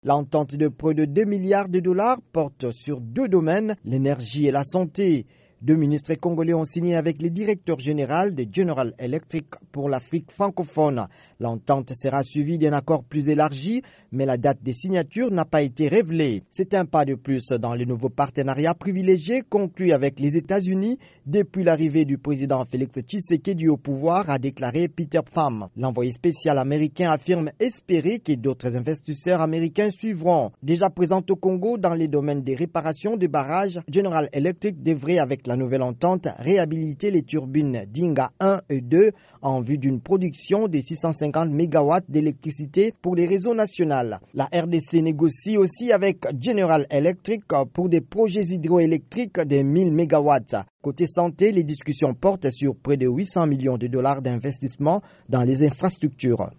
L'entente de près de 2 milliards de dollars porte sur deux domaines, l'énergie et la santé. Deux ministres congolais ont signé avec le directeur général de General Electric pour l'Afrique francophone. L'entente sera suivie d'un accord plus élargi, mais la date des signatures n'a pas été révélée. C'est un pas de plus dans le nouveau partenariat privilégié conclu avec les États-Unis depuis l'arrivée du président Félix Tshisekedi au pouvoir, a déclaré Peter Pham. L'envoyé spécial américain affirme espérer que d'autres investisseurs américains suivront. Déjà présent au Congo dans les domaines des réparations de barrages, General Electric devrait avec la nouvelle entente réhabiliter les turbines Dinga 1 et 2 en vue d'une production de 650 MW d'électricité pour les réseaux nationaux. La RDC négocie aussi avec General Electric pour des projets hydroélectriques de 1000 MW. Côté santé, les discussions portent sur près de 800 millions de dollars d'investissement dans les infrastructures.